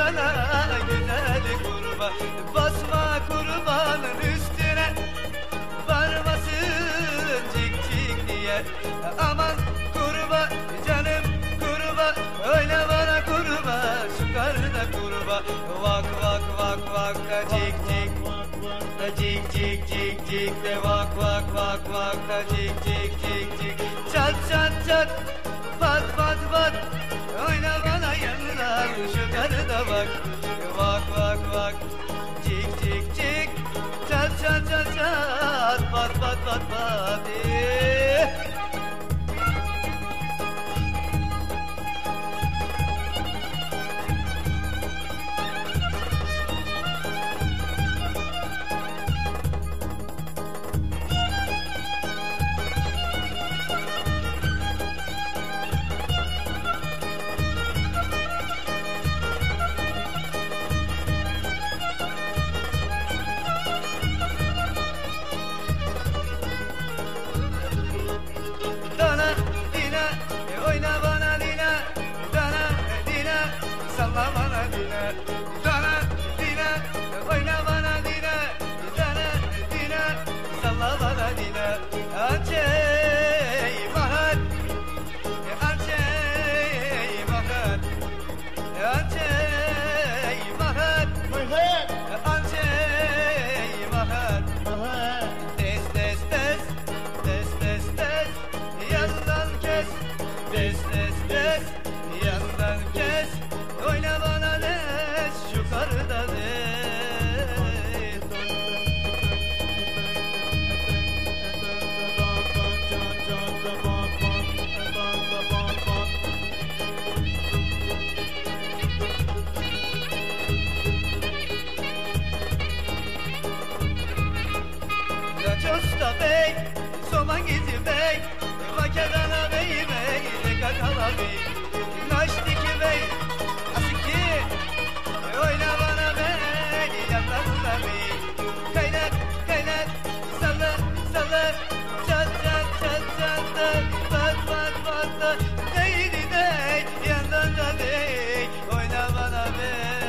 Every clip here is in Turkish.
bana güzel kurban. Basma kurbanın üstüne, varmasın cik cik diye. Aman kurban canım kurban, öyle bana kurban, şu karnına kurban. Vak vak vak vak da cik cik, cik cik cik cik de vak vak vak vak da cik cik cik cik. Çat çat çat, pat pat pat, oyna bana yanlar, şu karnına bak. Vak vak vak, cik cik cik, çat çat çat çat, pat pat pat pat. Dana dina, oyna bana dina, dana dina, salla bana dina. Dana dina, oyna bana dina, dana dina, salla bana dina. Ançey bahar, ançey bahar, ançey bahar, ançey bahar. Des des des, des des des, yandan kes. Des des des, yandan kes. Oyna bana des, şu karıda des. Costa bey, soman gizi bey, Makedana bey bey, Dekatala bey, Naştiki bey, Asiki, oyna bana bey, Yatakla bey. Kaynak kaynak, salla salla, çat çat çat çat da, pat pat pat da, deydi dey, yandan da dey, oyna bana bey.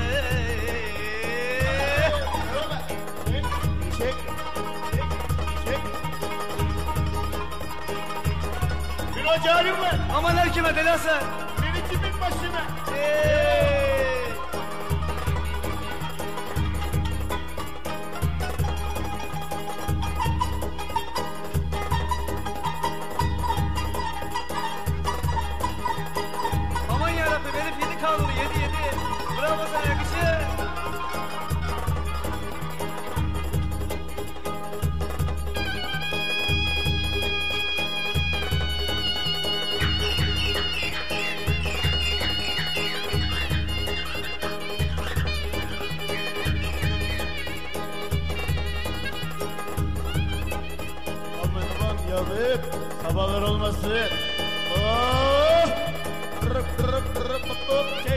Bir halim var. Aman her kime delasa. Beni kimin başına? Aman yarabbim, herif yedi kanunu, yedi yedi. Bravo sana, yakışır. Aman aman yavrum, sabahlar olmasın. Oh! Rıp rıp rıp rıp.